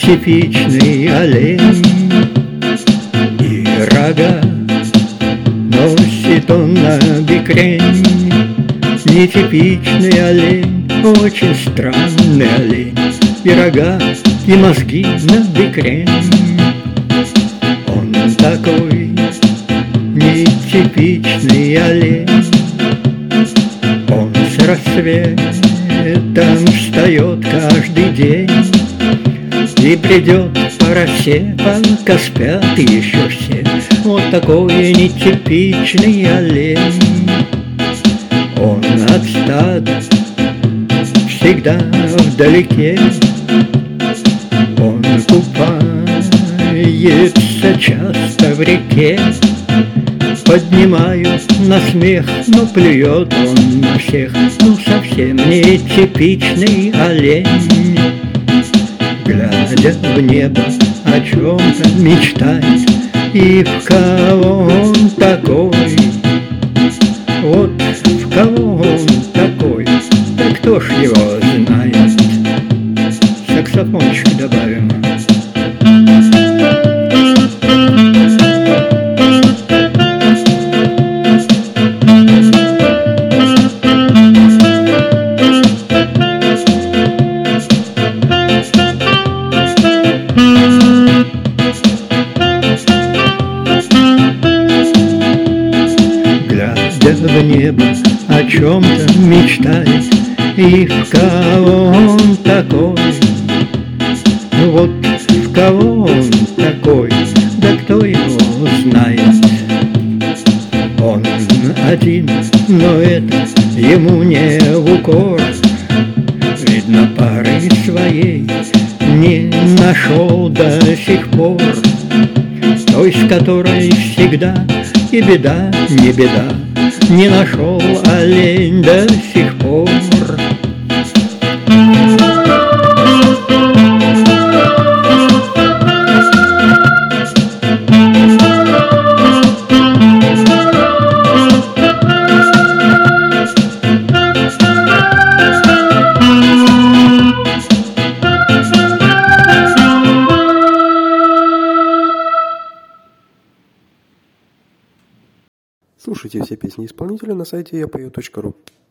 Нетипичный олень и рога носит он на бекрень. Нетипичный олень, очень странный олень, и рога, и мозги на бекрень. Он такой нетипичный олень. Он с рассветом встает каждый день и придет по росе, пока спят еще все. Вот такой нетипичный олень. Он от стада всегда вдалеке. Он купается часто в реке. Поднимают на смех, но плюет он на всех. Ну, совсем нетипичный олень. Глядя в небо, о чем-то мечтает. И в кого он такой? Вот в кого он такой? Да кто ж его знает? Саксофончик добавим. В небо о чем-то мечтает, и в кого он такой? Вот в кого он такой? Да кто его знает? Он один, но это ему не в укор. Видно, пары своей не нашел до сих пор, той, с которой всегда и беда, не беда. Не нашел олень до сих пор. Слушайте все песни исполнителя на сайте yapою.ru.